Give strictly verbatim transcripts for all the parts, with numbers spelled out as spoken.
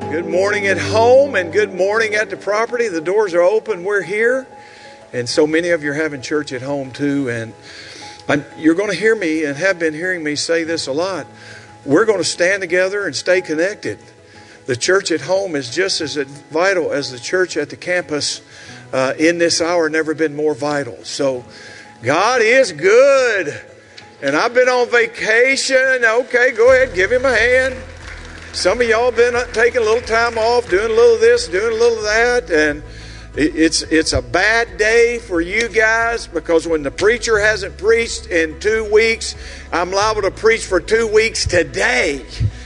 Good morning at home and good morning at the property. The doors are open. We're here. And so many of you are having church at home too. And I'm, you're going to hear me and have been hearing me say this a lot. We're going to stand together and stay connected. The church at home is just as vital as the church at the campus uh, in this hour. Never been more vital. So God is good. And I've been on vacation. Okay, go ahead. Give him a hand. Some of y'all been taking a little time off, doing a little of this, doing a little of that, and it's it's a bad day for you guys because when the preacher hasn't preached in two weeks, I'm liable to preach for two weeks today.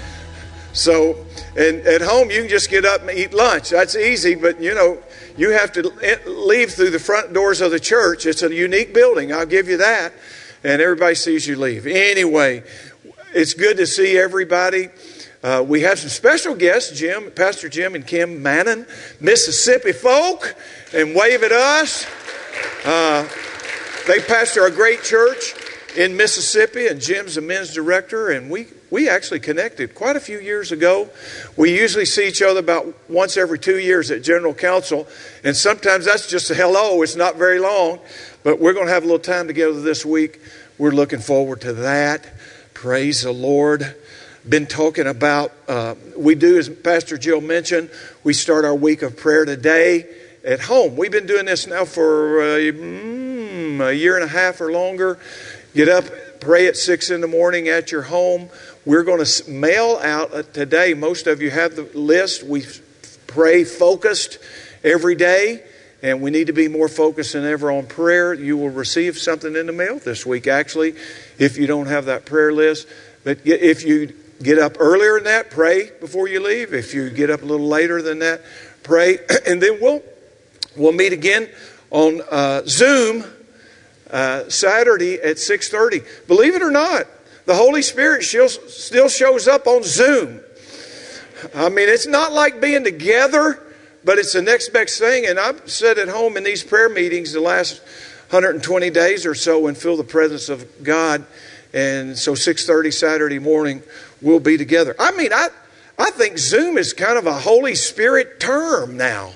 So, and at home you can just get up and eat lunch. That's easy, but you know, you have to leave through the front doors of the church. It's a unique building, I'll give you that, and everybody sees you leave. Anyway, it's good to see everybody. Uh, we have some special guests, Jim, Pastor Jim and Kim Mannon, Mississippi folk, and wave at us. Uh, they pastor a great church in Mississippi, and Jim's the men's director, and we, we actually connected quite a few years ago. We usually see each other about once every two years at General Council, and sometimes that's just a hello. It's not very long, but we're going to have a little time together this week. We're looking forward to that. Praise the Lord. Been talking about, uh, we do, as Pastor Jill mentioned, we start our week of prayer today at home. We've been doing this now for uh, mm, a year and a half or longer. Get up, pray at six in the morning at your home. We're going to mail out today. Most of you have the list. We pray focused every day, and we need to be more focused than ever on prayer. You will receive something in the mail this week, actually, if you don't have that prayer list. But if you get up earlier than that, pray before you leave. If you get up a little later than that, pray. And then we'll we'll meet again on uh, Zoom uh, Saturday at six thirty. Believe it or not, the Holy Spirit still, still shows up on Zoom. I mean, it's not like being together, but it's the next best thing. And I've sat at home in these prayer meetings the last one hundred twenty days or so and feel the presence of God. And so six thirty Saturday morning, we'll be together. I mean, I I think Zoom is kind of a Holy Spirit term now.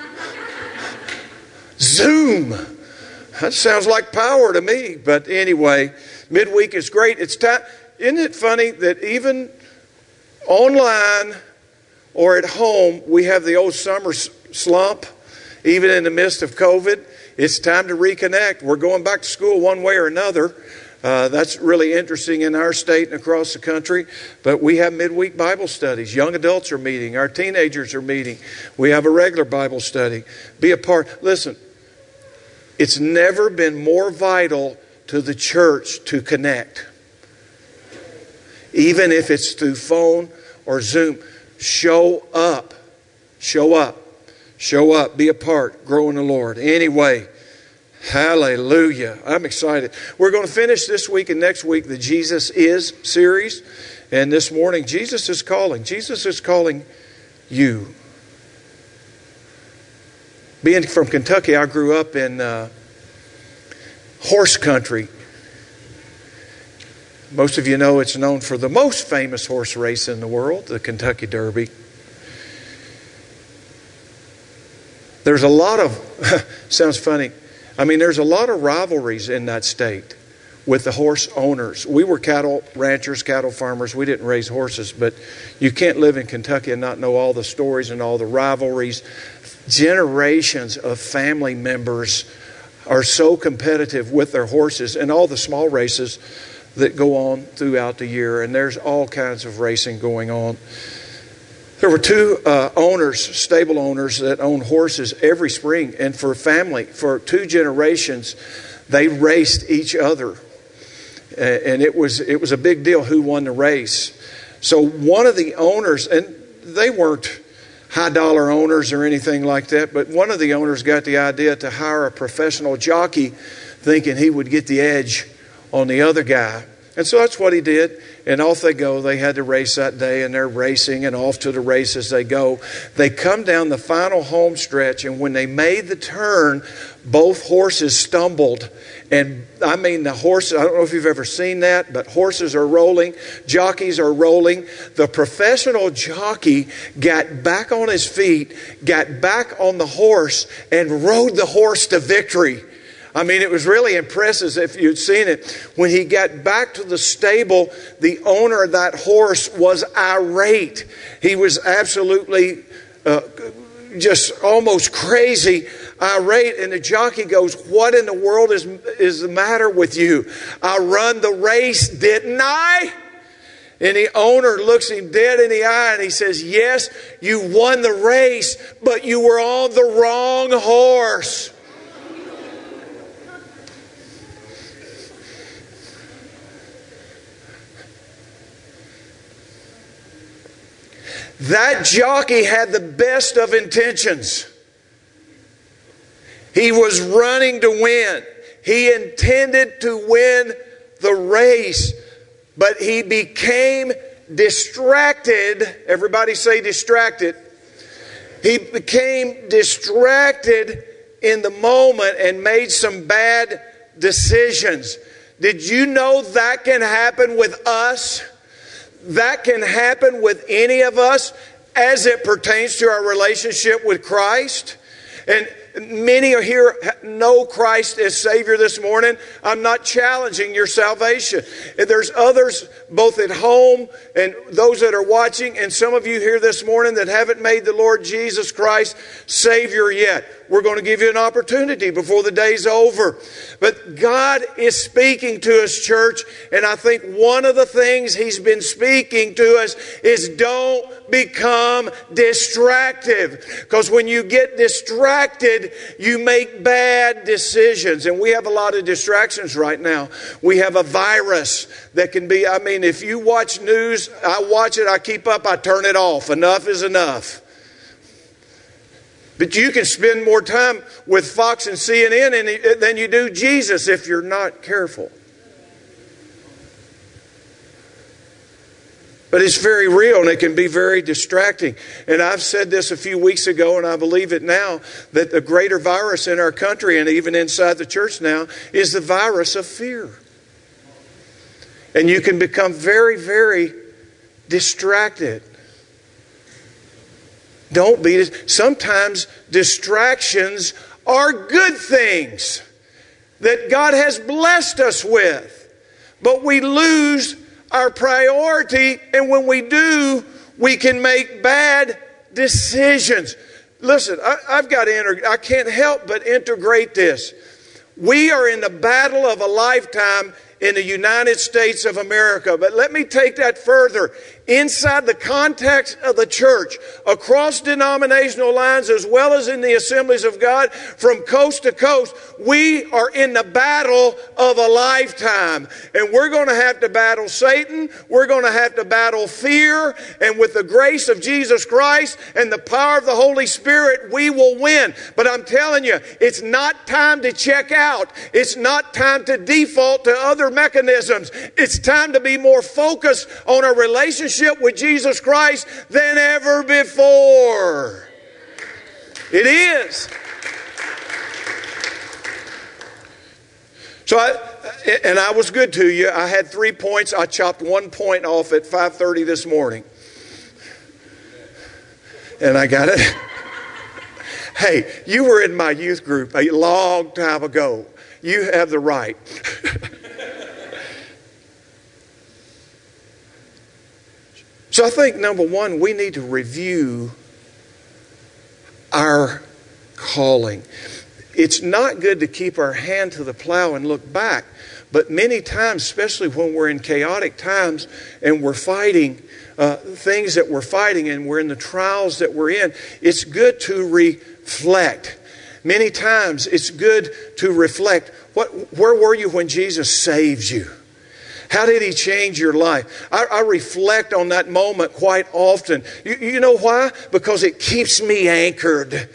Zoom. That sounds like power to me. But anyway, midweek is great. It's time. Isn't it funny that even online or at home, we have the old summer slump, even in the midst of COVID. It's time to reconnect. We're going back to school one way or another. Uh, that's really interesting in our state and across the country. But we have midweek Bible studies. Young adults are meeting. Our teenagers are meeting. We have a regular Bible study. Be a part. Listen, it's never been more vital to the church to connect. Even if it's through phone or Zoom. Show up. Show up. Show up. Be a part. Grow in the Lord. Anyway. Hallelujah. I'm excited. We're going to finish this week and next week the Jesus Is series. And this morning, Jesus is calling. Jesus is calling you. Being from Kentucky, I grew up in uh, horse country. Most of you know it's known for the most famous horse race in the world, the Kentucky Derby. There's a lot of, sounds funny, I mean, there's a lot of rivalries in that state with the horse owners. We were cattle ranchers, cattle farmers. We didn't raise horses, but you can't live in Kentucky and not know all the stories and all the rivalries. Generations of family members are so competitive with their horses and all the small races that go on throughout the year. And there's all kinds of racing going on. There were two uh, owners, stable owners, that owned horses every spring. And for family, for two generations, they raced each other. And it was it was a big deal who won the race. So one of the owners, and they weren't high dollar owners or anything like that, but one of the owners got the idea to hire a professional jockey thinking he would get the edge on the other guy. And so that's what he did. And off they go. They had to race that day, and they're racing, and off to the races they go. They come down the final home stretch, and when they made the turn, both horses stumbled And I mean the horses, I don't know if you've ever seen that, but horses are rolling, jockeys are rolling. The professional jockey got back on his feet, got back on the horse, and rode the horse to victory. I mean, it was really impressive if you'd seen it. When he got back to the stable, the owner of that horse was irate. He was absolutely uh, just almost crazy, irate. And the jockey goes, "What in the world is, is the matter with you? I run the race, didn't I?" And the owner looks him dead in the eye and he says, "Yes, you won the race, but you were on the wrong horse." That jockey had the best of intentions. He was running to win. He intended to win the race, but he became distracted. Everybody say distracted. He became distracted in the moment and made some bad decisions. Did you know that can happen with us? That can happen with any of us as it pertains to our relationship with Christ. And many are here know Christ as Savior this morning. I'm not challenging your salvation. And there's others both at home and those that are watching, and some of you here this morning that haven't made the Lord Jesus Christ Savior yet. We're going to give you an opportunity before the day's over. But God is speaking to us, church, and I think one of the things He's been speaking to us is don't become distracted. Because when you get distracted, you make bad decisions. And we have a lot of distractions right now. We have a virus that can be, I mean, if you watch news, I watch it, I keep up, I turn it off. Enough is enough. But you can spend more time with Fox and C N N than you do Jesus if you're not careful. But it's very real and it can be very distracting. And I've said this a few weeks ago and I believe it now, that the greater virus in our country and even inside the church now is the virus of fear. And you can become very, very distracted. Don't be. Sometimes distractions are good things that God has blessed us with. But we lose our priority, and when we do, we can make bad decisions. Listen, I, I've got to enter, I can't help but integrate this. We are in the battle of a lifetime in the United States of America. But let me take that further. Inside the context of the church, across denominational lines as well as in the assemblies of God, from coast to coast, we are in the battle of a lifetime. And we're going to have to battle Satan. We're going to have to battle fear. And with the grace of Jesus Christ and the power of the Holy Spirit, we will win. But I'm telling you, it's not time to check out. It's not time to default to other mechanisms. It's time to be more focused on our relationship with Jesus Christ than ever before. It is. So I, and I was good to you. I had three points. I chopped one point off at five thirty this morning. And I got it. Hey, you were in my youth group a long time ago. You have the right. So I think, number one, we need to review our calling. It's not good to keep our hand to the plow and look back. But many times, especially when we're in chaotic times and we're fighting uh, things that we're fighting and we're in the trials that we're in, it's good to reflect. Many times it's good to reflect. What, where were you when Jesus saved you? How did He change your life? I, I reflect on that moment quite often. You, you know why? Because it keeps me anchored.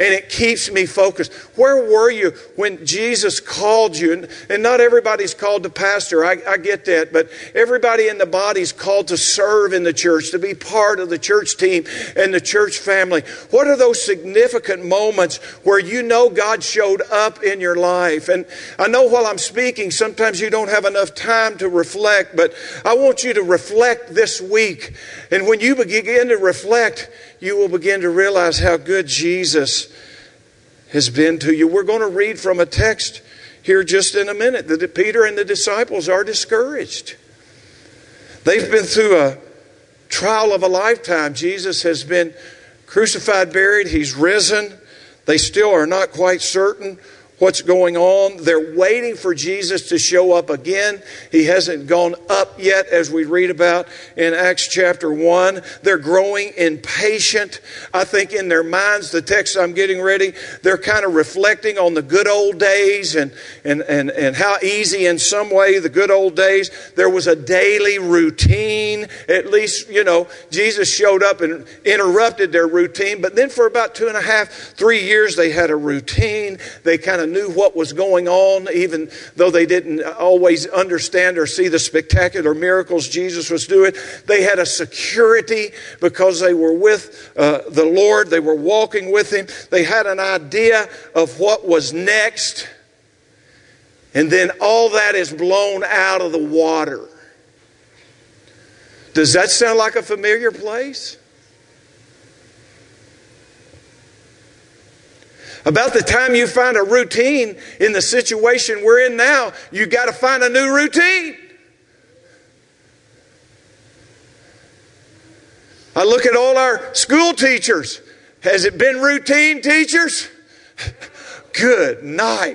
and it keeps me focused. Where were you when Jesus called you? And, and not everybody's called to pastor. I, I get that. But everybody in the body is called to serve in the church, to be part of the church team and the church family. What are those significant moments where you know God showed up in your life? And I know while I'm speaking, sometimes you don't have enough time to reflect, but I want you to reflect this week. And when you begin to reflect, you will begin to realize how good Jesus has been to you. We're going to read from a text here just in a minute that Peter and the disciples are discouraged. They've been through a trial of a lifetime. Jesus has been crucified, buried. He's risen. They still are not quite certain what's going on. They're waiting for Jesus to show up again. He hasn't gone up yet, as we read about in Acts chapter one. They're growing impatient. I think in their minds, the text I'm getting ready, they're kind of reflecting on the good old days and, and, and, and how easy in some way the good old days. There was a daily routine. At least, you know, Jesus showed up and interrupted their routine. But then for about two and a half, three years, they had a routine. They kind of knew what was going on, even though they didn't always understand or see the spectacular miracles Jesus was doing. They had a security because they were with uh, the Lord. They were walking with Him. They had an idea of what was next. And then all that is blown out of the water. Does that sound like a familiar place? About the time you find a routine in the situation we're in now, you got to find a new routine. I look at all our school teachers. Has it been routine, teachers? Good night.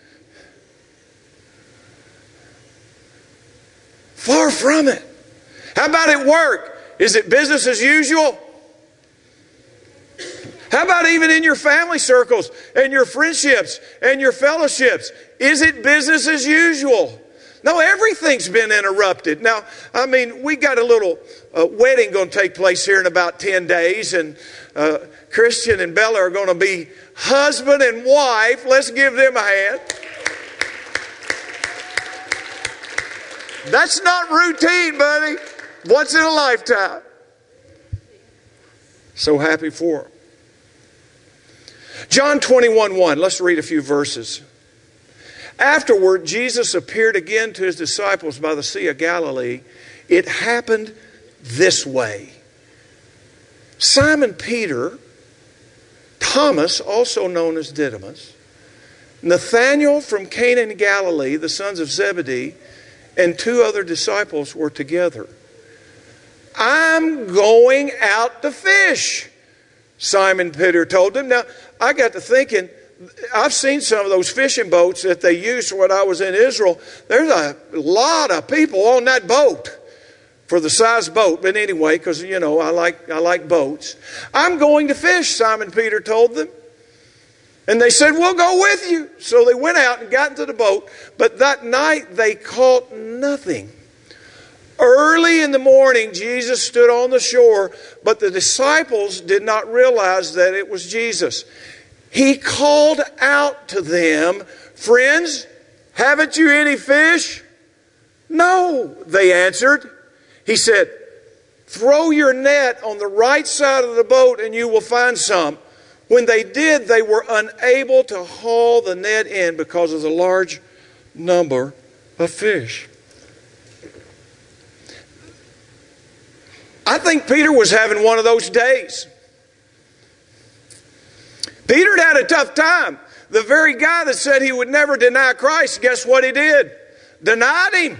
Far from it. How about at work? Is it business as usual? How about even in your family circles and your friendships and your fellowships? Is it business as usual? No, everything's been interrupted. Now, I mean, we got a little uh, wedding going to take place here in about ten days. And uh, Christian and Bella are going to be husband and wife. Let's give them a hand. That's not routine, buddy. Once in a lifetime. So happy for them. John twenty-one one. Let's read a few verses. Afterward, Jesus appeared again to His disciples by the Sea of Galilee. It happened this way. Simon Peter, Thomas, also known as Didymus, Nathanael from Cana in Galilee, the sons of Zebedee, and two other disciples were together. I'm going out to fish, Simon Peter told them. Now, I got to thinking, I've seen some of those fishing boats that they used when I was in Israel. There's a lot of people on that boat for the size boat. But anyway, because, you know, I like, I like boats. I'm going to fish, Simon Peter told them. And they said, we'll go with you. So they went out and got into the boat. But that night they caught nothing. Early in the morning, Jesus stood on the shore, but the disciples did not realize that it was Jesus. He called out to them, friends, haven't you any fish? No, they answered. He said, throw your net on the right side of the boat and you will find some. When they did, they were unable to haul the net in because of the large number of fish. I think Peter was having one of those days. Peter had a tough time. The very guy that said he would never deny Christ, guess what he did? Denied Him.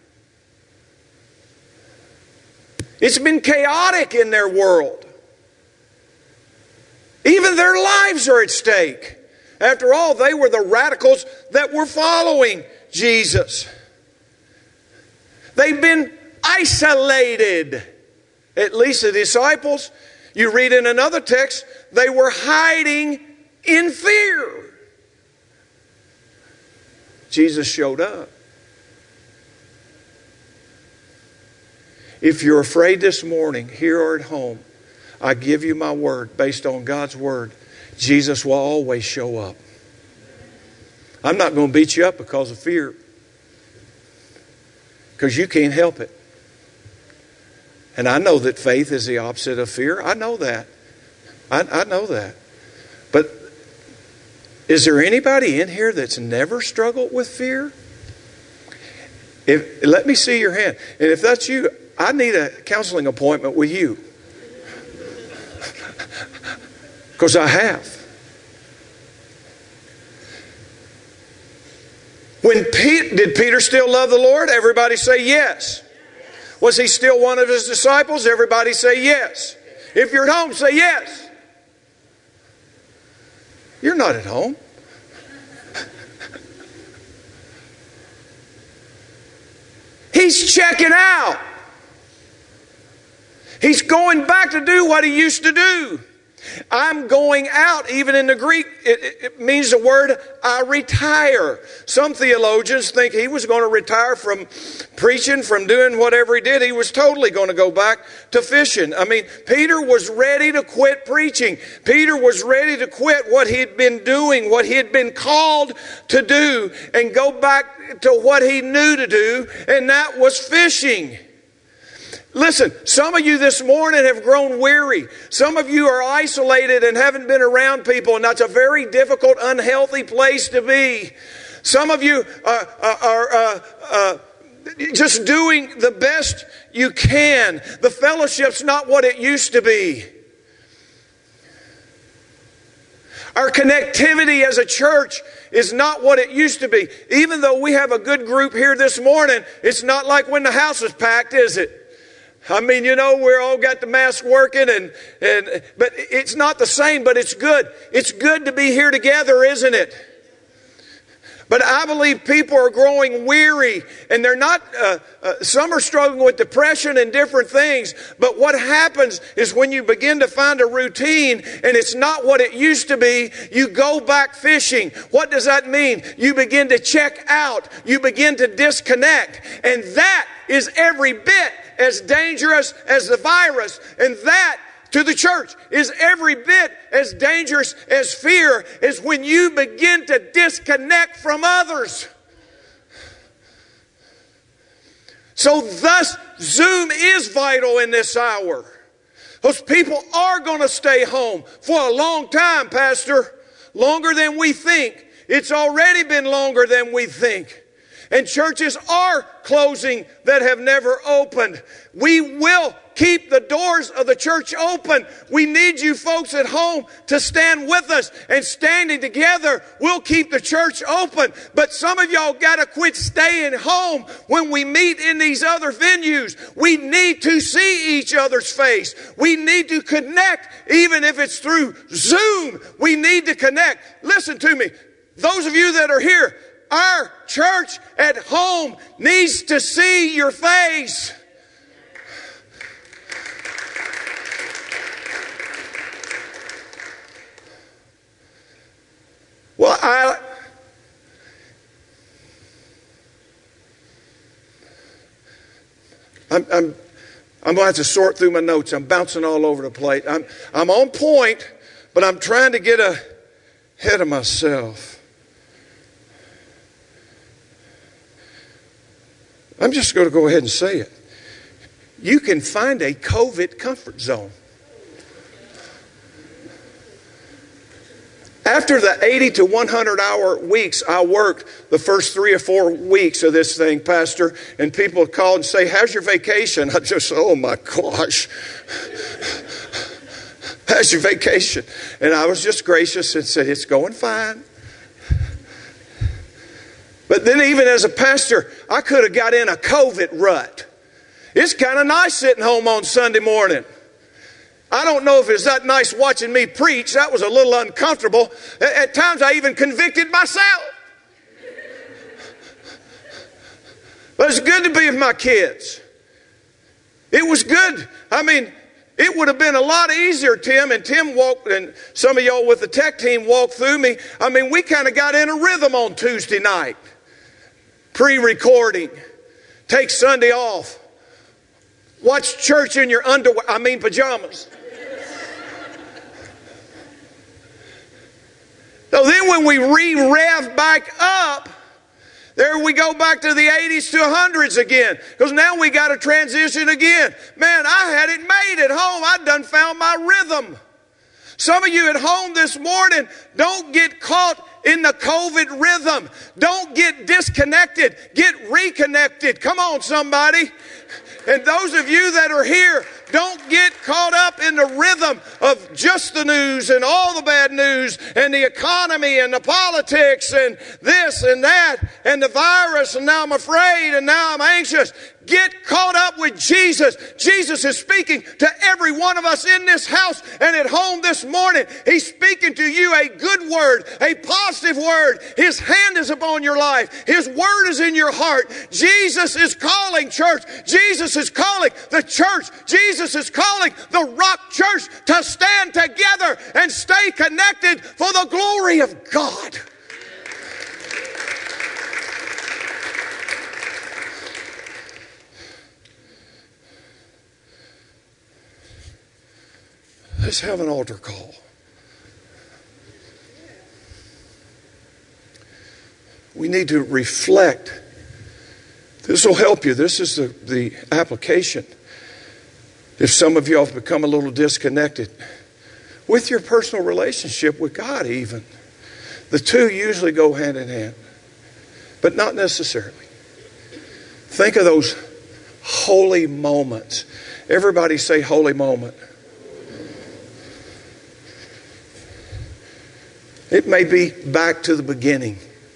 It's been chaotic in their world. Even their lives are at stake. After all, they were the radicals that were following Jesus. They've been isolated. At least the disciples, you read in another text, they were hiding in fear. Jesus showed up. If you're afraid this morning, here or at home, I give you my word based on God's word. Jesus will always show up. I'm not going to beat you up because of fear, because you can't help it. And I know that faith is the opposite of fear. I know that. I, I know that. But is there anybody in here that's never struggled with fear? If, let me see your hand. And if that's you, I need a counseling appointment with you. Because I have. When Pete, did Peter still love the Lord? Everybody say yes. Was he still one of his disciples? Everybody say yes. If you're at home, say yes. You're not at home. He's checking out. He's going back to do what he used to do. I'm going out. Even in the Greek, it, it means the word I retire. Some theologians think he was going to retire from preaching, from doing whatever he did. He was totally going to go back to fishing. I mean, Peter was ready to quit preaching. Peter was ready to quit what he'd been doing, what he had been called to do, and go back to what he knew to do, and that was fishing. Listen, some of you this morning have grown weary. Some of you are isolated and haven't been around people, and that's a very difficult, unhealthy place to be. Some of you are, are, are uh, uh, just doing the best you can. The fellowship's not what it used to be. Our connectivity as a church is not what it used to be. Even though we have a good group here this morning, it's not like when the house is packed, is it? I mean, you know, we're all got the mask working, and, and but it's not the same, but it's good. It's good to be here together, isn't it? But I believe people are growing weary, and they're not, uh, uh, some are struggling with depression and different things. But what happens is when you begin to find a routine and it's not what it used to be, you go back fishing. What does that mean? You begin to check out. You begin to disconnect. And that is every bit as dangerous as the virus. And that, to the church, is every bit as dangerous as fear, is when you begin to disconnect from others. So thus, Zoom is vital in this hour. Those people are going to stay home for a long time, Pastor. Longer than we think. It's already been longer than we think. And churches are closing that have never opened. We will keep the doors of the church open. We need you folks at home to stand with us. And standing together, we'll keep the church open. But some of y'all got to quit staying home when we meet in these other venues. We need to see each other's face. We need to connect, even if it's through Zoom. We need to connect. Listen to me. Those of you that are here, our church at home needs to see your face. Well, I... I'm, I'm, I'm going to have to sort through my notes. I'm bouncing all over the place. I'm, I'm on point, but I'm trying to get ahead of myself. I'm just going to go ahead and say it. You can find a COVID comfort zone. After the eighty to one hundred hour weeks I worked the first three or four weeks of this thing, Pastor, and people call and say, how's your vacation? I just, oh my gosh. How's your vacation? And I was just gracious and said, it's going fine. But then even as a pastor, I could have got in a COVID rut. It's kind of nice sitting home on Sunday morning. I don't know if it's that nice watching me preach. That was a little uncomfortable. At times I even convicted myself. But it's good to be with my kids. It was good. I mean, it would have been a lot easier, Tim. And Tim walked, and some of y'all with the tech team walked through me. I mean, we kind of got in a rhythm on Tuesday night. Pre-recording. Take Sunday off. Watch church in your underwear. I mean pajamas. So then when we re-rev back up, there we go back to the eighties to hundreds again. Because now we got to transition again. Man, I had it made at home. I done found my rhythm. Some of you at home this morning, don't get caught in the COVID rhythm. Don't get disconnected. Get reconnected. Come on, somebody. And those of you that are here, don't get caught up in the rhythm of just the news and all the bad news and the economy and the politics and this and that and the virus, and now I'm afraid and now I'm anxious. Get caught up with Jesus. Jesus is speaking to every one of us in this house and at home this morning. He's speaking to you a good word, a positive word. His hand is upon your life. His word is in your heart. Jesus is calling, church. Jesus is calling the church. Jesus is calling the Rock Church to stand together and stay connected for the glory of God. Let's have an altar call. We need to reflect. This will help you. This is the, the application. If some of you have become a little disconnected with your personal relationship with God even. The two usually go hand in hand, but not necessarily. Think of those holy moments. Everybody say holy moment. It may be back to the beginning.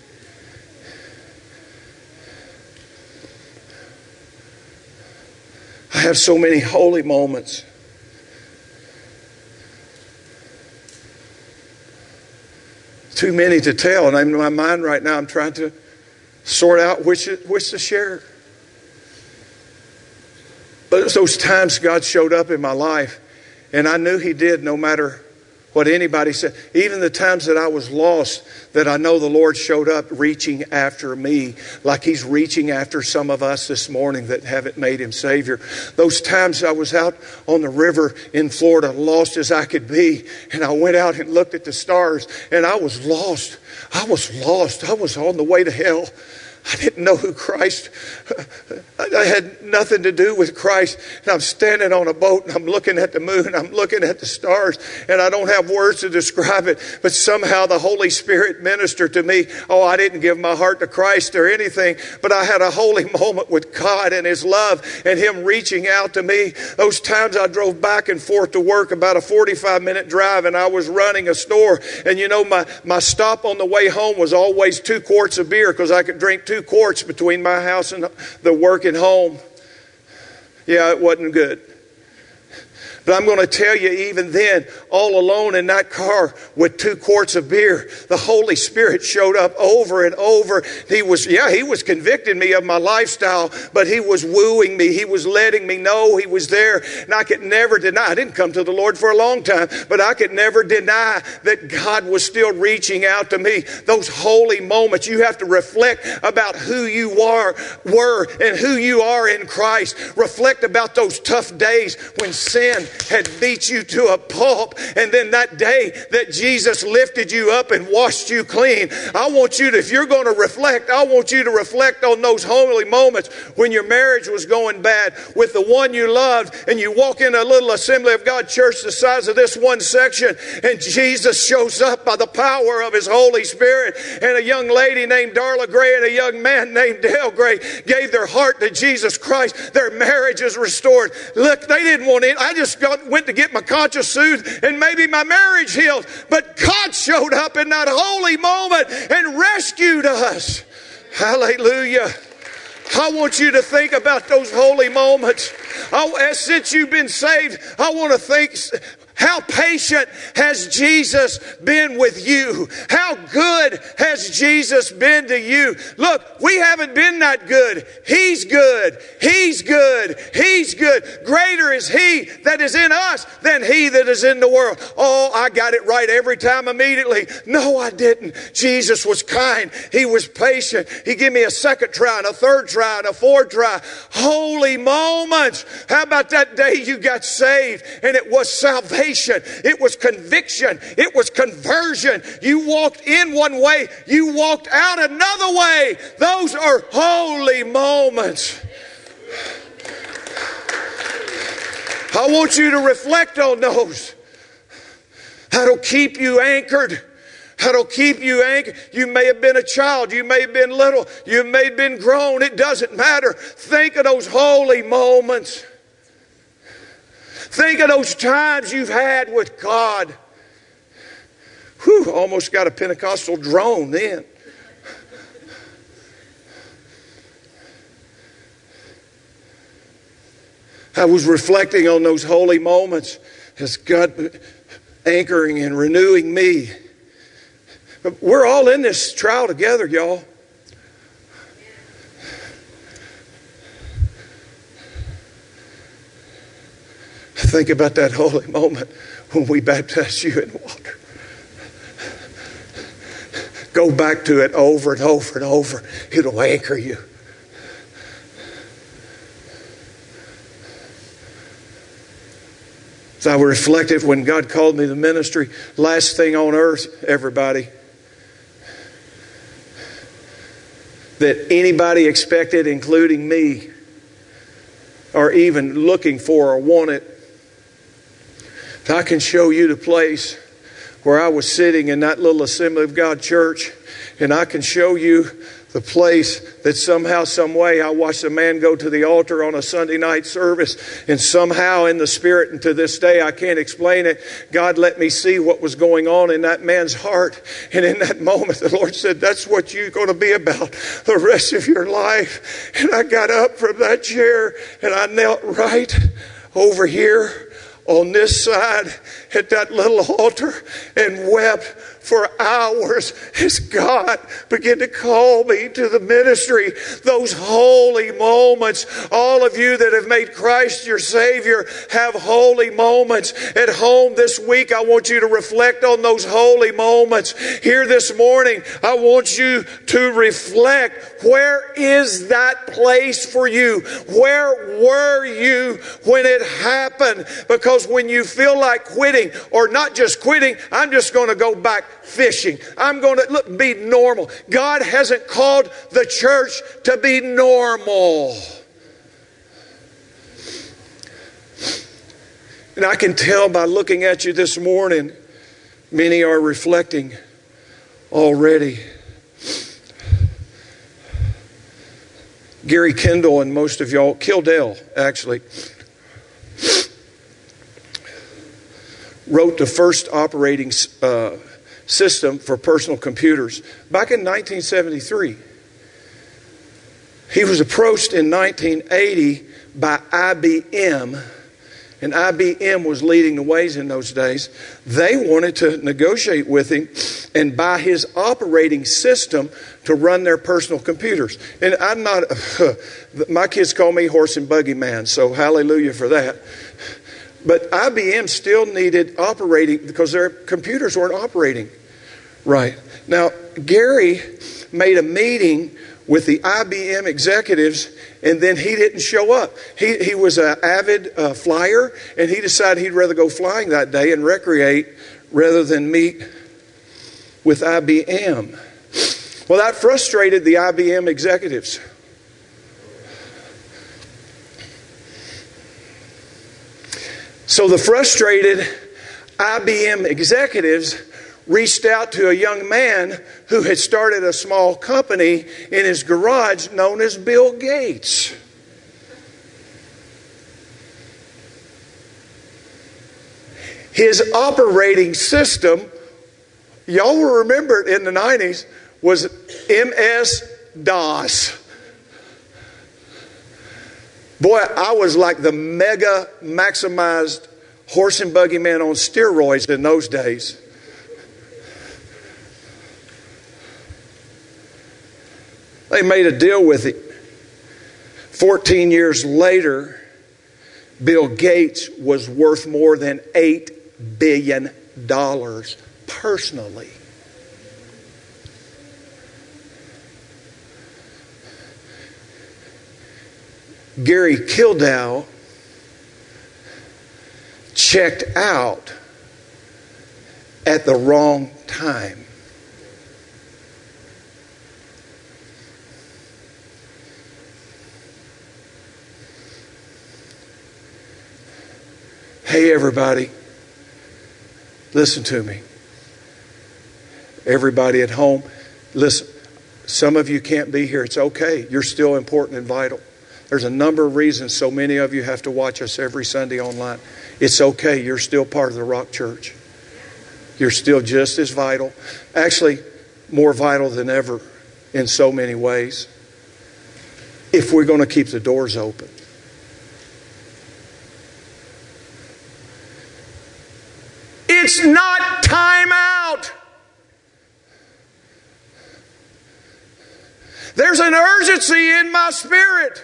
I have so many holy moments. Too many to tell. And in my mind right now, I'm trying to sort out which, which to share. But it's those times God showed up in my life. And I knew He did no matter what anybody said. Even the times that I was lost, that I know the Lord showed up reaching after me, like He's reaching after some of us this morning that haven't made Him Savior. Those times I was out on the river in Florida, lost as I could be, and I went out and looked at the stars, and I was lost. I was lost. I was on the way to hell. I didn't know who Christ, I had nothing to do with Christ. And I'm standing on a boat and I'm looking at the moon, I'm looking at the stars, and I don't have words to describe it. But somehow the Holy Spirit ministered to me. Oh, I didn't give my heart to Christ or anything, but I had a holy moment with God and His love and Him reaching out to me. Those times I drove back and forth to work, about a forty-five minute drive, and I was running a store. And you know, my, my stop on the way home was always two quarts of beer, because I could drink two quarts between my house and the work and home. Yeah, it wasn't good. But I'm going to tell you, even then, all alone in that car with two quarts of beer, the Holy Spirit showed up over and over. He was, yeah, He was convicting me of my lifestyle, but He was wooing me. He was letting me know He was there. And I could never deny. I didn't come to the Lord for a long time, but I could never deny that God was still reaching out to me. Those holy moments, you have to reflect about who you are, were, and who you are in Christ. Reflect about those tough days when sin had beat you to a pulp, and then that day that Jesus lifted you up and washed you clean. I want you to, if you're going to reflect, I want you to reflect on those holy moments when your marriage was going bad with the one you loved, and you walk in a little Assembly of God church the size of this one section, and Jesus shows up by the power of His Holy Spirit, and a young lady named Darla Gray and a young man named Dale Gray gave their heart to Jesus Christ. Their marriage is restored. Look, they didn't want it. I just got, went to get my conscience soothed and maybe my marriage healed. But God showed up in that holy moment and rescued us. Hallelujah. I want you to think about those holy moments. I, since you've been saved, I want to think, how patient has Jesus been with you? How good has Jesus been to you? Look, we haven't been that good. He's good. He's good. He's He's good. Greater is He that is in us than he that is in the world. Oh, I got it right every time immediately. No, I didn't. Jesus was kind. He was patient. He gave me a second try and a third try and a fourth try. Holy moments. How about that day you got saved and it was salvation. It was conviction. It was conversion. You walked in one way. You walked out another way. Those are holy moments. I want you to reflect on those. That'll keep you anchored. That'll keep you anchored. You may have been a child. You may have been little. You may have been grown. It doesn't matter. Think of those holy moments. Think of those times you've had with God. Whew, almost got a Pentecostal drone then. I was reflecting on those holy moments as God anchoring and renewing me. We're all in this trial together, y'all. Think about that holy moment when we baptized you in water. Go back to it over and over and over. It'll anchor you. As I reflected when God called me to ministry, last thing on earth, everybody, that anybody expected, including me, or even looking for or wanted. If I can show you the place where I was sitting in that little Assembly of God church, and I can show you the place that somehow, some way, I watched a man go to the altar on a Sunday night service, and somehow in the Spirit, and to this day I can't explain it, God let me see what was going on in that man's heart. And in that moment the Lord said, that's what you're going to be about the rest of your life. And I got up from that chair and I knelt right over here on this side at that little altar and wept for hours as God began to call me to the ministry. Those holy moments. All of you that have made Christ your Savior have holy moments. At home this week, I want you to reflect on those holy moments. Here this morning, I want you to reflect. Where is that place for you? Where were you when it happened? Because when you feel like quitting, or not just quitting, I'm just going to go back fishing. I'm going to look, be normal. God hasn't called the church to be normal. And I can tell by looking at you this morning, many are reflecting already. Gary Kendall and most of y'all, Kildell actually, wrote the first operating uh, system for personal computers back in nineteen seventy-three. He was approached in nineteen eighty by I B M, and I B M was leading the ways in those days. They wanted to negotiate with him and buy his operating system to run their personal computers. And I'm not, uh, my kids call me horse and buggy man, so hallelujah for that. But I B M still needed operating because their computers weren't operating right. Now, Gary made a meeting with the I B M executives, and then he didn't show up. He he was an avid uh, flyer, and he decided he'd rather go flying that day and recreate rather than meet with I B M. Well, that frustrated the I B M executives. So the frustrated I B M executives reached out to a young man who had started a small company in his garage known as Bill Gates. His operating system, y'all will remember it in the nineties, was M S DOS. Boy, I was like the mega maximized horse and buggy man on steroids in those days. They made a deal with it. Fourteen years later, Bill Gates was worth more than eight billion dollars personally. Gary Kildall checked out at the wrong time. Hey, everybody, listen to me. Everybody at home, listen. Some of you can't be here. It's okay. You're still important and vital. There's a number of reasons so many of you have to watch us every Sunday online. It's okay. You're still part of the Rock Church. You're still just as vital. Actually, more vital than ever in so many ways. If we're going to keep the doors open. It's not time out. There's an urgency in my spirit.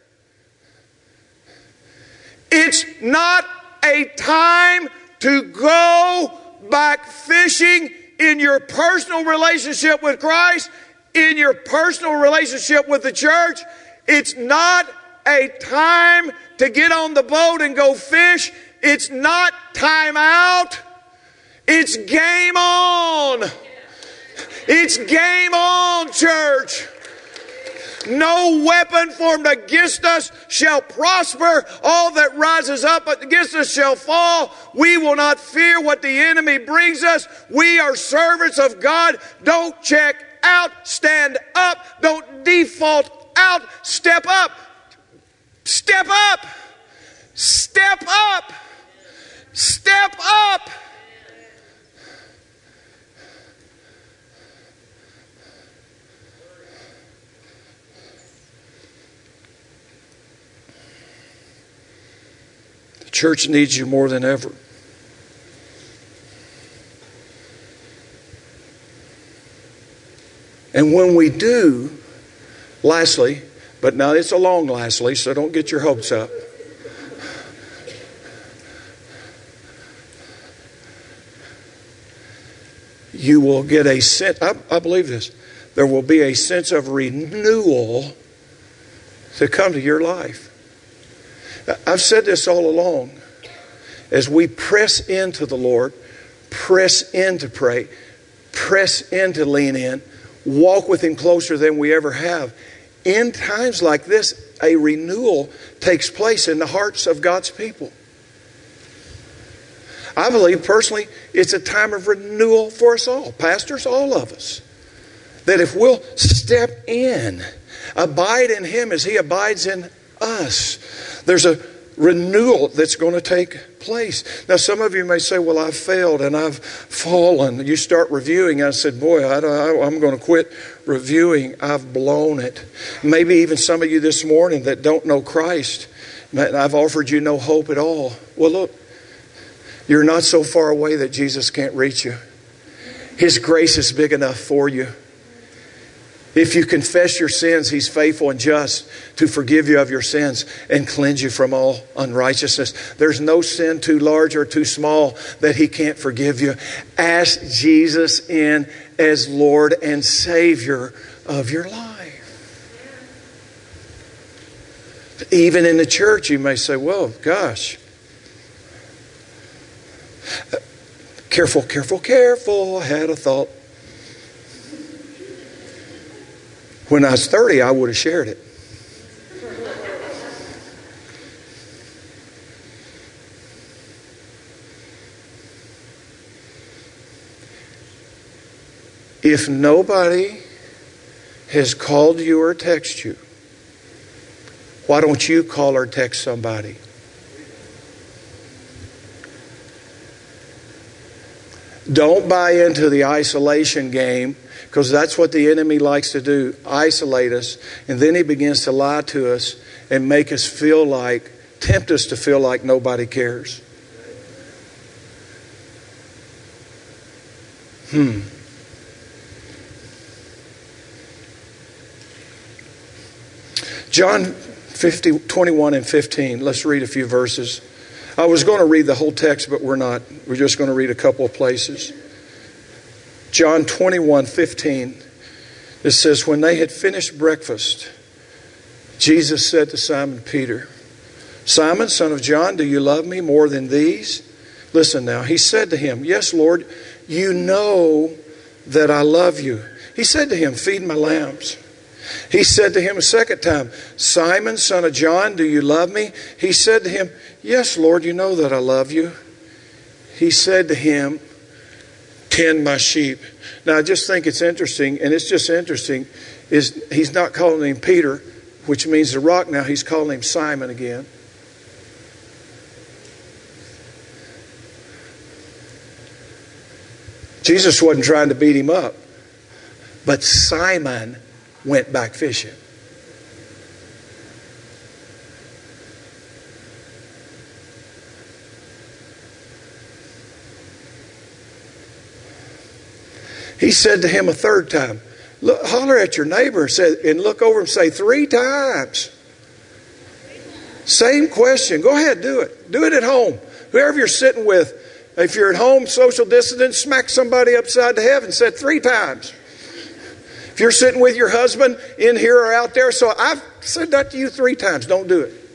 It's not a time to go back fishing in your personal relationship with Christ, in your personal relationship with the church. It's not a time to get on the boat and go fish. It's not time out. It's game on. It's game on, church. No weapon formed against us shall prosper. All that rises up against us shall fall. We will not fear what the enemy brings us. We are servants of God. Don't check out. Stand up. Don't default out. Step up. Step up. Step up. Step up. The church needs you more than ever. And when we do, lastly, but now it's a long lastly, so don't get your hopes up. You will get a sense, I, I believe this, there will be a sense of renewal to come to your life. I've said this all along. As we press into the Lord, press in to pray, press in to lean in, walk with Him closer than we ever have. In times like this, a renewal takes place in the hearts of God's people. I believe personally it's a time of renewal for us all. Pastors, all of us. That if we'll step in, abide in Him as He abides in us, there's a renewal that's going to take place. Now some of you may say, well, I've failed and I've fallen. You start reviewing. I said, boy, I don't, I'm going to quit reviewing. I've blown it. Maybe even some of you this morning that don't know Christ, I've offered you no hope at all. Well, look, you're not so far away that Jesus can't reach you. His grace is big enough for you. If you confess your sins, He's faithful and just to forgive you of your sins and cleanse you from all unrighteousness. There's no sin too large or too small that He can't forgive you. Ask Jesus in as Lord and Savior of your life. Even in the church, you may say, well, gosh. Careful, careful, careful. I had a thought. When I was thirty, I would have shared it. If nobody has called you or texted you, why don't you call or text somebody? Don't buy into the isolation game, because that's what the enemy likes to do, isolate us. And then he begins to lie to us and make us feel like, tempt us to feel like nobody cares. Hmm. John fifty, twenty-one and fifteen. Let's read a few verses. I was going to read the whole text, but we're not. We're just going to read a couple of places. John twenty-one fifteen. It says, when they had finished breakfast, Jesus said to Simon Peter, Simon, son of John, do you love me more than these? Listen now. He said to him, yes, Lord, you know that I love you. He said to him, feed my lambs. He said to him a second time, Simon, son of John, do you love me? He said to him, yes, Lord, you know that I love you. He said to him, tend my sheep. Now, I just think it's interesting, and it's just interesting, is he's not calling him Peter, which means the rock now. He's calling him Simon again. Jesus wasn't trying to beat him up, but Simon went back fishing. He said to him a third time, look, holler at your neighbor and, say, and look over and say three times. Same question. Go ahead, do it. Do it at home. Whoever you're sitting with, if you're at home, social distance, smack somebody upside the head and say it three times. If you're sitting with your husband in here or out there, so I've said that to you three times. Don't do it.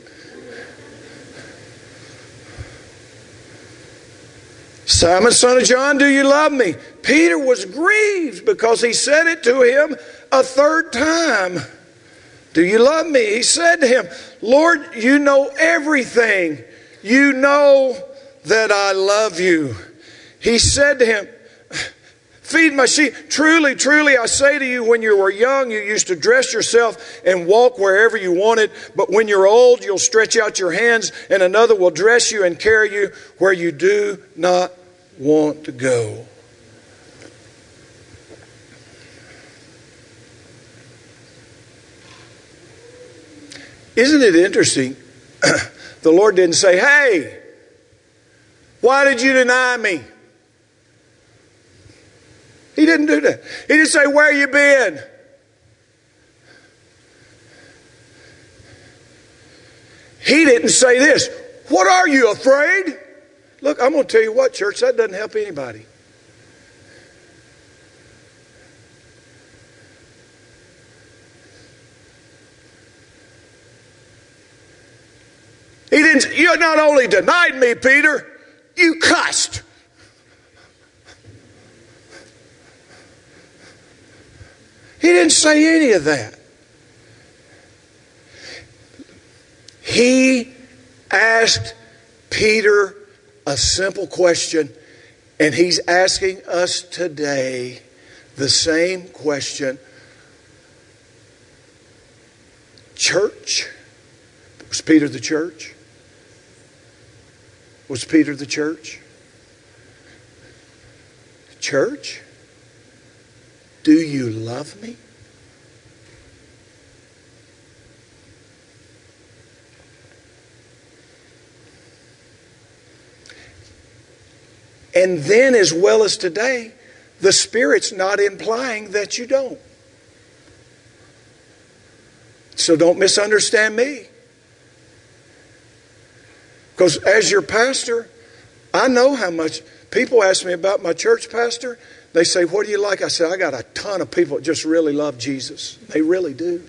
Simon, son of John, do you love me? Peter was grieved because he said it to him a third time. Do you love me? He said to him, Lord, you know everything. You know that I love you. He said to him, feed my sheep. Truly, truly, I say to you, when you were young, you used to dress yourself and walk wherever you wanted. But when you're old, you'll stretch out your hands and another will dress you and carry you where you do not want to go. Isn't it interesting? The Lord didn't say, hey, why did you deny me? He didn't do that. He didn't say, where you been? He didn't say this, what are you, afraid? Look, I'm going to tell you what, church, that doesn't help anybody. He didn't, you not only denied me, Peter, you cussed. He didn't say any of that. He asked Peter a simple question, and he's asking us today the same question. Church? Was Peter the church? Was Peter the church? Church? Do you love me? And then, as well as today, the Spirit's not implying that you don't. So don't misunderstand me. Because as your pastor, I know how much people ask me about my church pastor. They say, what do you like? I say, I got a ton of people that just really love Jesus. They really do.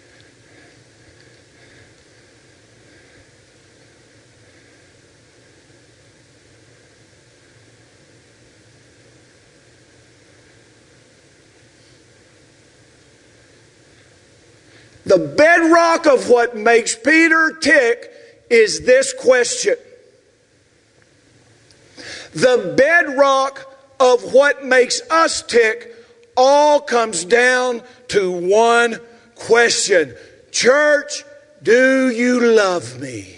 The bedrock of what makes Peter tick is this question. The bedrock of what makes us tick all comes down to one question. Church, do you love me?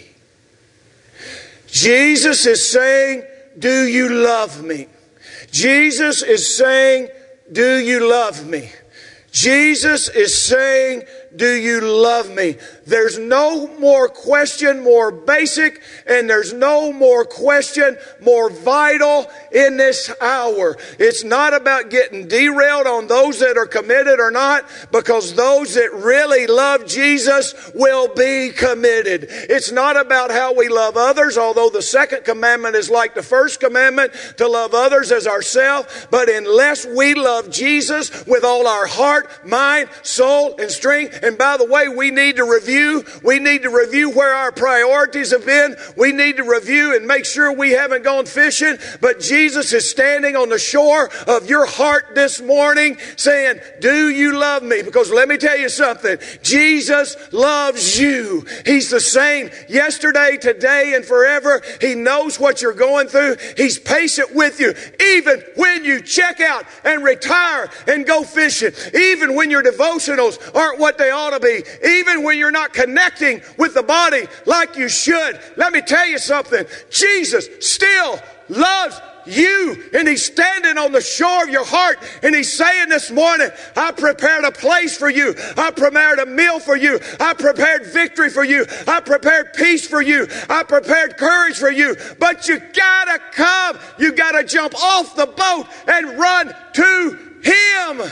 Jesus is saying, do you love me? Jesus is saying, do you love me? Jesus is saying, do you love me? There's no more question more basic, and there's no more question more vital in this hour. It's not about getting derailed on those that are committed or not, because those that really love Jesus will be committed. It's not about how we love others, although the second commandment is like the first commandment, to love others as ourselves. But unless we love Jesus with all our heart, mind, soul, and strength, and by the way, we need to review, we need to review where our priorities have been. We need to review and make sure we haven't gone fishing. But Jesus is standing on the shore of your heart this morning saying, do you love me? Because let me tell you something, Jesus loves you. He's the same yesterday, today, and forever. He knows what you're going through. He's patient with you, even when you check out and retire and go fishing, even when your devotionals aren't what they ought to be, even when you're not connecting with the body like you should. Let me tell you something, Jesus still loves you, and He's standing on the shore of your heart, and He's saying this morning, I prepared a place for you. I prepared a meal for you. I prepared victory for you. I prepared peace for you. I prepared courage for you. But you gotta come. You gotta jump off the boat and run to Him.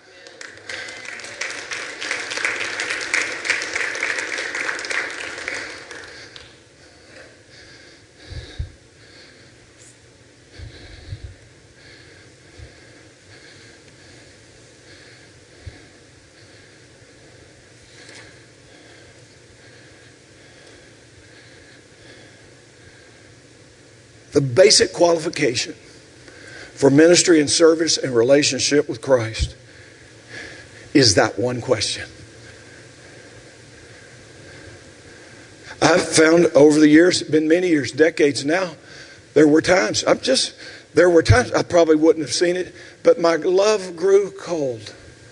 The basic qualification for ministry and service and relationship with Christ is that one question. I've found over the years, been many years, decades now, there were times, I'm just, there were times I probably wouldn't have seen it, but my love grew cold.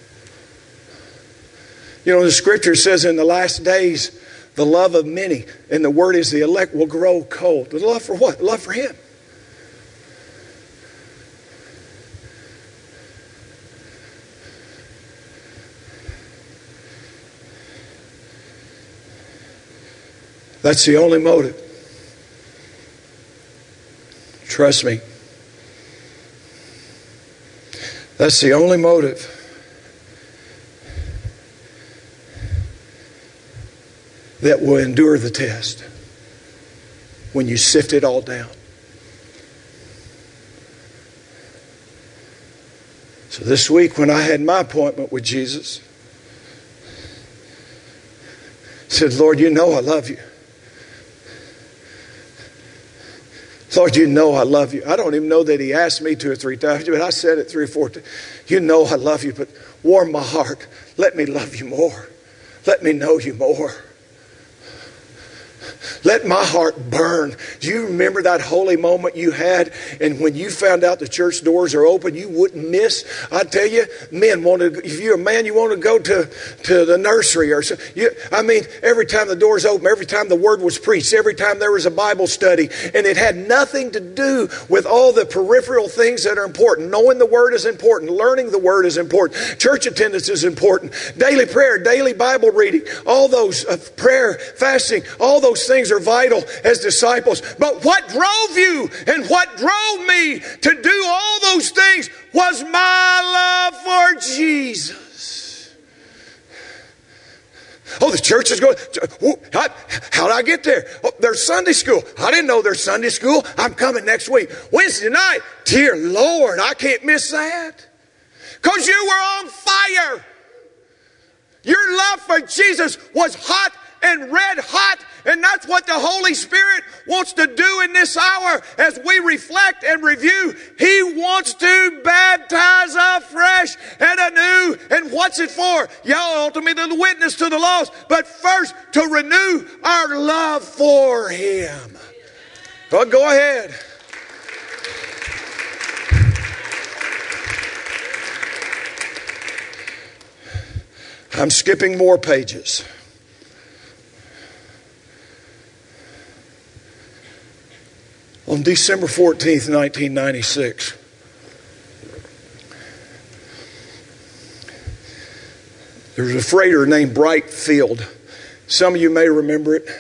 You know, the scripture says in the last days, the love of many, and the word is the elect, will grow cold. The love for what? The love for Him. That's the only motive. Trust me. That's the only motive. That will endure the test when you sift it all down. So this week when I had my appointment with Jesus, I said, Lord, you know I love you. Lord, you know I love you. I don't even know that He asked me two or three times, but I said it three or four times. You know I love you, but warm my heart. Let me love you more. Let me know you more. Let my heart burn. Do you remember that holy moment you had? And when you found out the church doors are open, you wouldn't miss. I tell you, men want to, if you're a man, you want to go to, to the nursery or so. You, I mean, every time the doors open, every time the word was preached, every time there was a Bible study, and it had nothing to do with all the peripheral things that are important. Knowing the word is important. Learning the word is important. Church attendance is important. Daily prayer, daily Bible reading, all those uh, prayer, fasting, all those things are vital as disciples. But what drove you and what drove me to do all those things was my love for Jesus. Oh, the church is going, how, how did I get there? Oh, there's Sunday school. I didn't know there's Sunday school. I'm coming next week. Wednesday night, dear Lord, I can't miss that. Because you were on fire. Your love for Jesus was hot and red hot. And that's what the Holy Spirit wants to do in this hour as we reflect and review. He wants to baptize afresh and anew. And what's it for? Y'all ultimately the witness to the lost. But first, to renew our love for Him. Well, go ahead. I'm skipping more pages. On December fourteenth, nineteen ninety-six, There was a freighter named Brightfield. Some of you may remember it.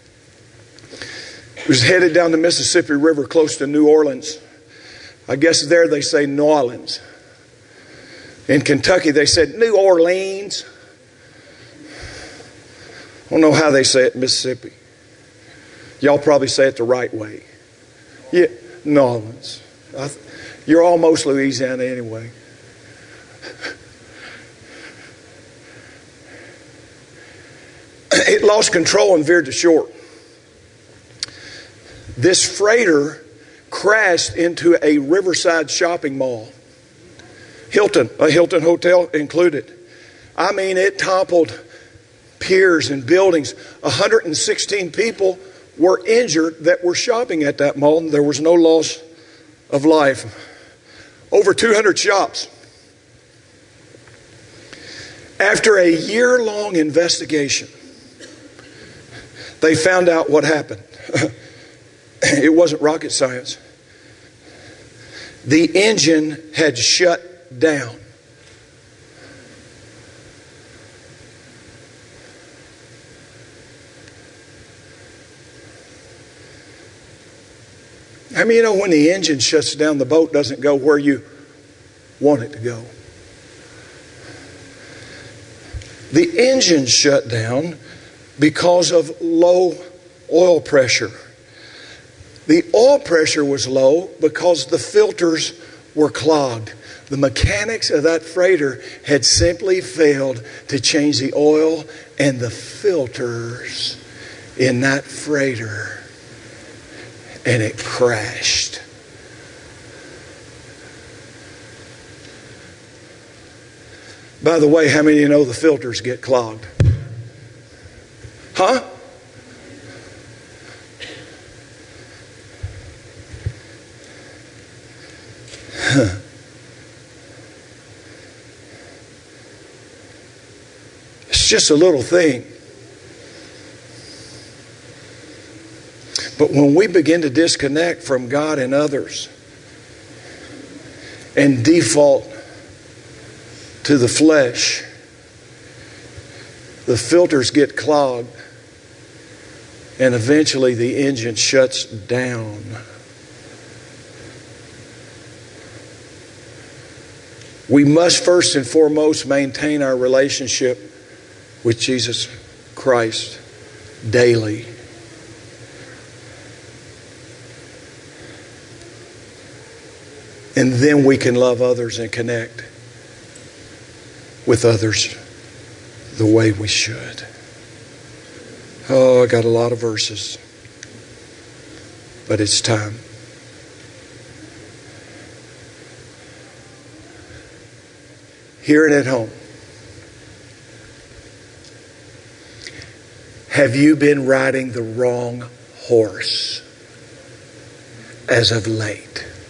It was headed down the Mississippi River close to New Orleans. I guess there they say New Orleans. In Kentucky they said New Orleans. I don't know how they say it in Mississippi. Y'all probably say it the right way. Yeah, New Orleans. I th- you're almost Louisiana anyway. It lost control and veered to shore. This freighter crashed into a riverside shopping mall. Hilton, a Hilton hotel included. I mean, it toppled piers and buildings. one hundred sixteen people were injured that were shopping at that mall, and there was no loss of life. Over two hundred shops. After a year-long investigation, they found out what happened. It wasn't rocket science. The engine had shut down. I mean, you know, when the engine shuts down, the boat doesn't go where you want it to go. The engine shut down because of low oil pressure. The oil pressure was low because the filters were clogged. The mechanics of that freighter had simply failed to change the oil and the filters in that freighter. And it crashed. By the way, how many of you know the filters get clogged? Huh? Huh. It's just a little thing. But when we begin to disconnect from God and others and default to the flesh, the filters get clogged and eventually the engine shuts down. We must first and foremost maintain our relationship with Jesus Christ daily. And then we can love others and connect with others the way we should. Oh, I got a lot of verses. But it's time. Here and at home. Have you been riding the wrong horse as of late?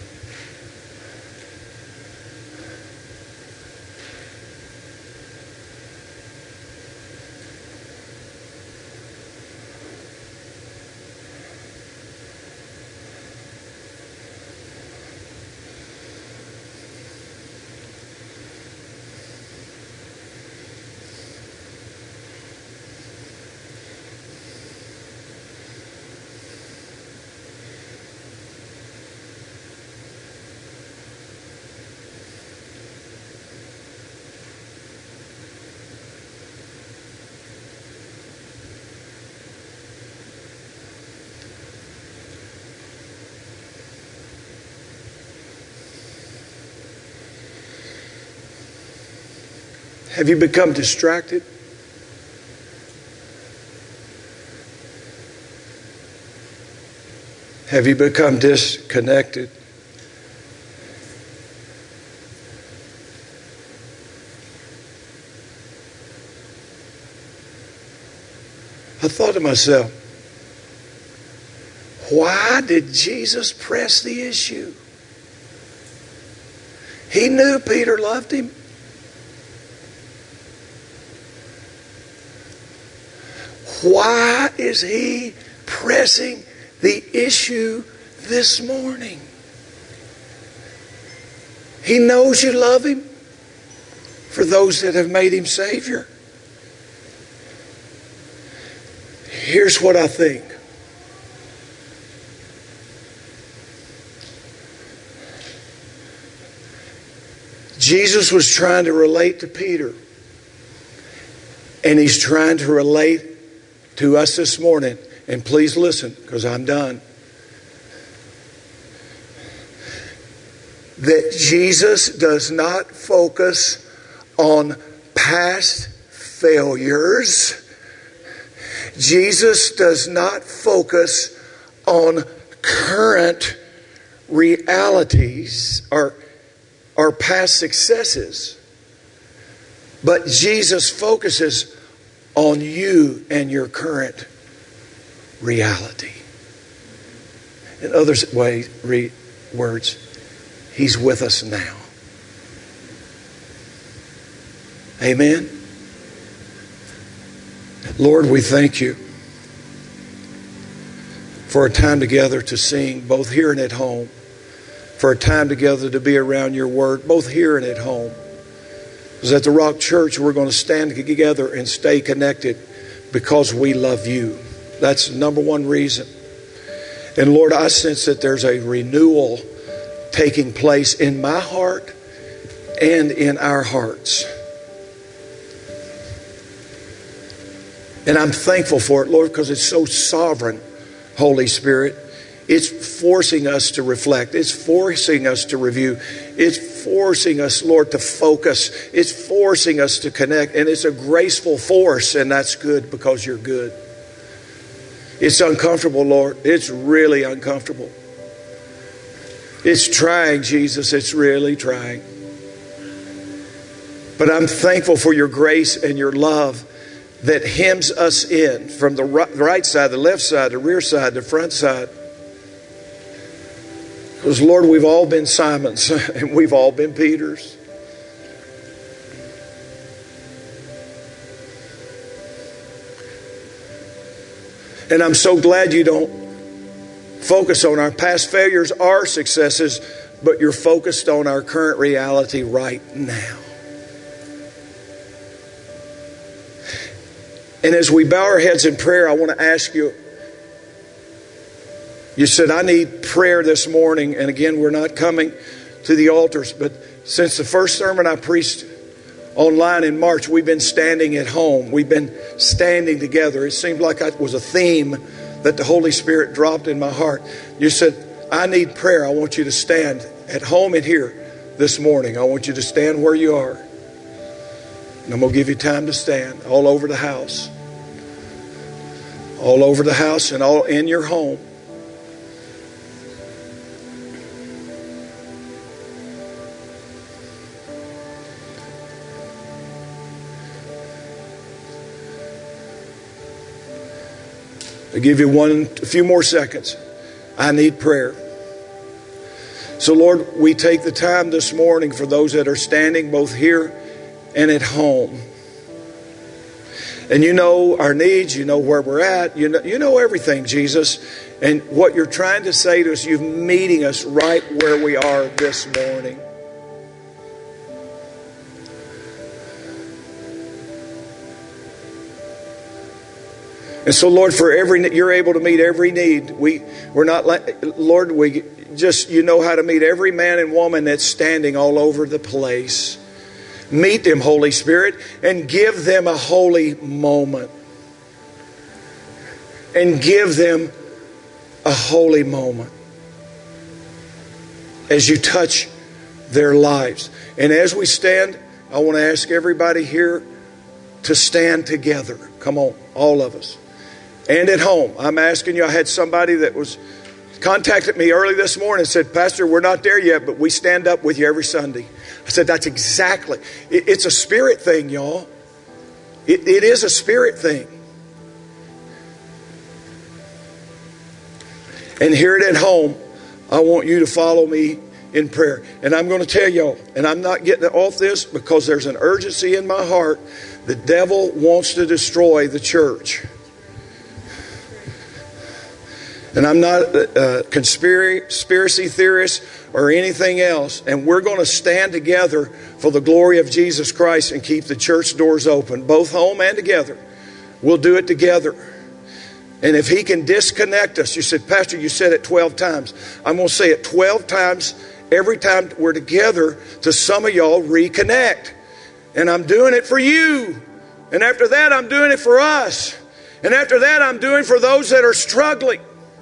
Have you become distracted? Have you become disconnected? I thought to myself, why did Jesus press the issue? He knew Peter loved him. Why is he pressing the issue this morning? He knows you love him. for those that have made Him Savior. Here's what I think. Jesus was trying to relate to Peter. And He's trying to relate to us this morning. And please listen, because I'm done. That Jesus does not focus on past failures. Jesus does not focus on current realities or, or past successes. But Jesus focuses on you and your current reality. In other ways, re, words, He's with us now. Amen. Lord, we thank You for a time together to sing, both here and at home. For a time together to be around Your Word, both here and at home. Because at the Rock Church, we're going to stand together and stay connected because we love You. That's the number one reason. And Lord, I sense that there's a renewal taking place in my heart and in our hearts. And I'm thankful for it, Lord, because it's so sovereign, Holy Spirit. It's forcing us to reflect. It's forcing us to review. It's forcing us, Lord, to focus. It's forcing us to connect. And it's a graceful force, and that's good because You're good. It's uncomfortable, Lord. It's really uncomfortable. It's trying, Jesus. It's really trying. But I'm thankful for Your grace and Your love that hems us in from the right side, the left side, the rear side, the front side. Because, Lord, we've all been Simons and we've all been Peters. And I'm so glad You don't focus on our past failures, our successes, but You're focused on our current reality right now. And as we bow our heads in prayer, I want to ask you, you said, I need prayer this morning. And again, we're not coming to the altars, but since the first sermon I preached online in March, we've been standing at home. We've been standing together. It seemed like it was a theme that the Holy Spirit dropped in my heart. You said, I need prayer. I want you to stand at home and here this morning. I want you to stand where you are. And I'm going to give you time to stand all over the house. All over the house and all in your home. I'll give you one, a few more seconds. I need prayer. So Lord, we take the time this morning for those that are standing both here and at home. And You know our needs. You know where we're at. You know, you know everything, Jesus. And what You're trying to say to us, You're meeting us right where we are this morning. And so, Lord, for every You're able to meet every need. We we're not like Lord. We just You know how to meet every man and woman that's standing all over the place. Meet them, Holy Spirit, and give them a holy moment. And give them a holy moment as You touch their lives. And as we stand, I want to ask everybody here to stand together. Come on, all of us. And at home, I'm asking you, I had somebody that was contacted me early this morning and said, Pastor, we're not there yet, but we stand up with you every Sunday. I said, that's exactly. It, it's a spirit thing, y'all. It, it is a spirit thing. And here at home, I want you to follow me in prayer. And I'm going to tell y'all, and I'm not getting off this because there's an urgency in my heart. The devil wants to destroy the church. And I'm not a, a conspiracy theorist or anything else. And we're going to stand together for the glory of Jesus Christ and keep the church doors open, both home and together. We'll do it together. And if he can disconnect us, you said, Pastor, you said it twelve times. I'm going to say it twelve times every time we're together to some of y'all reconnect. And I'm doing it for you. And after that, I'm doing it for us. And after that, I'm doing for those that are struggling.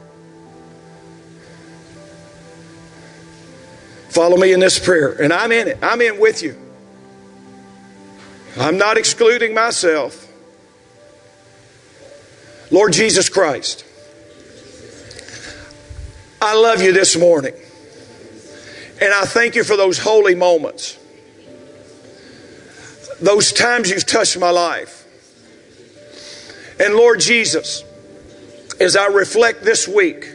Follow me in this prayer. And I'm in it. I'm in with you. I'm not excluding myself. Lord Jesus Christ, I love you this morning. And I thank you for those holy moments. Those times you've touched my life. And Lord Jesus, as I reflect this week,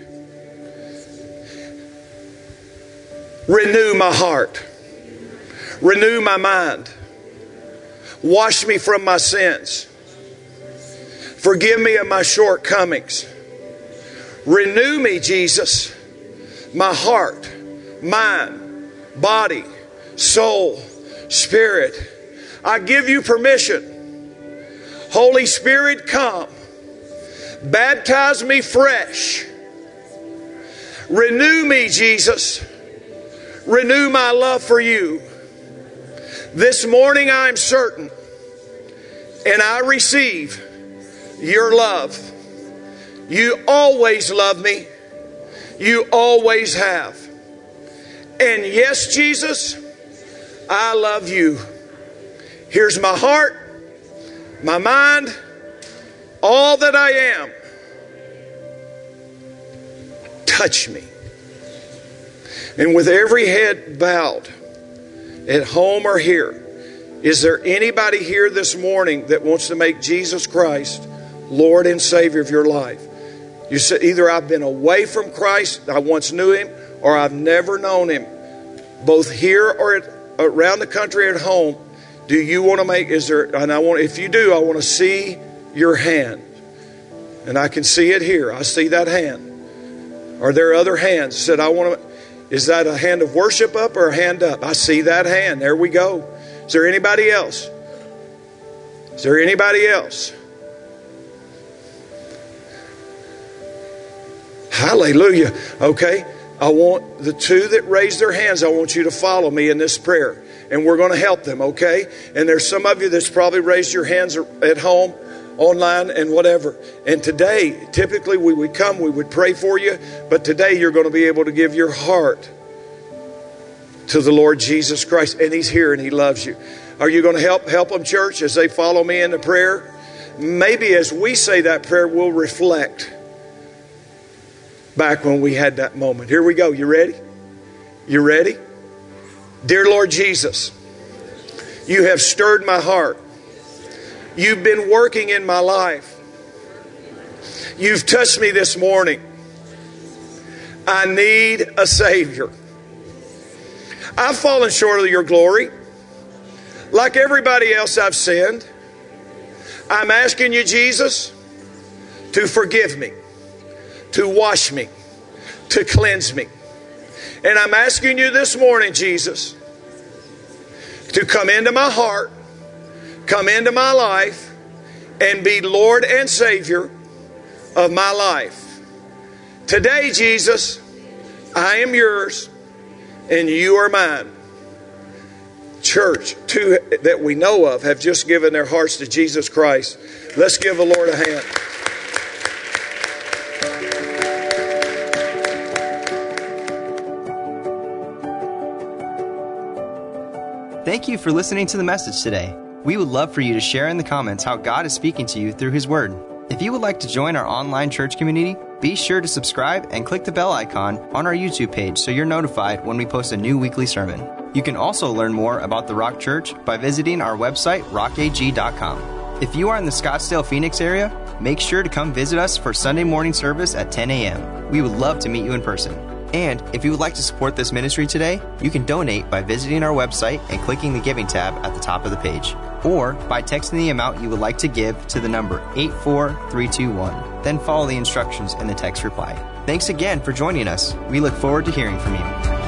renew my heart. Renew my mind. Wash me from my sins. Forgive me of my shortcomings. Renew me, Jesus, my heart, mind, body, soul, spirit. I give you permission. Holy Spirit, come. Baptize me fresh. Renew me, Jesus. Renew my love for you. This morning I'm certain, and I receive your love. You always love me. You always have. And yes, Jesus, I love you. Here's my heart, my mind, all that I am. Touch me. And with every head bowed, at home or here, is there anybody here this morning that wants to make Jesus Christ Lord and Savior of your life? You said either I've been away from Christ, I once knew Him, or I've never known Him. Both here or at, around the country at home, do you want to make, is there, and I want, if you do, I want to see your hand. And I can see it here. I see that hand. Are there other hands that said, I want to, is that a hand of worship up or a hand up? I see that hand. There we go. Is there anybody else? Is there anybody else? Hallelujah. Okay. I want the two that raised their hands, I want you to follow me in this prayer. And we're going to help them, okay? And there's some of you that's probably raised your hands at home, online, and whatever. And today, typically we would come, we would pray for you. But today you're going to be able to give your heart to the Lord Jesus Christ. And He's here and He loves you. Are you going to help help them, church, as they follow me in the prayer? Maybe as we say that prayer, we'll reflect back when we had that moment. Here we go. You ready? You ready? Dear Lord Jesus, you have stirred my heart. You've been working in my life. You've touched me this morning. I need a Savior. I've fallen short of your glory. Like everybody else, I've sinned. I'm asking you, Jesus, to forgive me, to wash me, to cleanse me. And I'm asking you this morning, Jesus, to come into my heart, come into my life, and be Lord and Savior of my life. Today, Jesus, I am yours and you are mine. Church, two that we know of have just given their hearts to Jesus Christ. Let's give the Lord a hand. Thank you for listening to the message today. We would love for you to share in the comments how God is speaking to you through His Word. If you would like to join our online church community, be sure to subscribe and click the bell icon on our YouTube page so you're notified when we post a new weekly sermon. You can also learn more about the Rock Church by visiting our website, rock a g dot com. If you are in the Scottsdale, Phoenix area, make sure to come visit us for Sunday morning service at ten a.m. We would love to meet you in person. And if you would like to support this ministry today, you can donate by visiting our website and clicking the Giving tab at the top of the page. or by texting the amount you would like to give to the number eight four three two one. Then follow the instructions in the text reply. Thanks again for joining us. We look forward to hearing from you.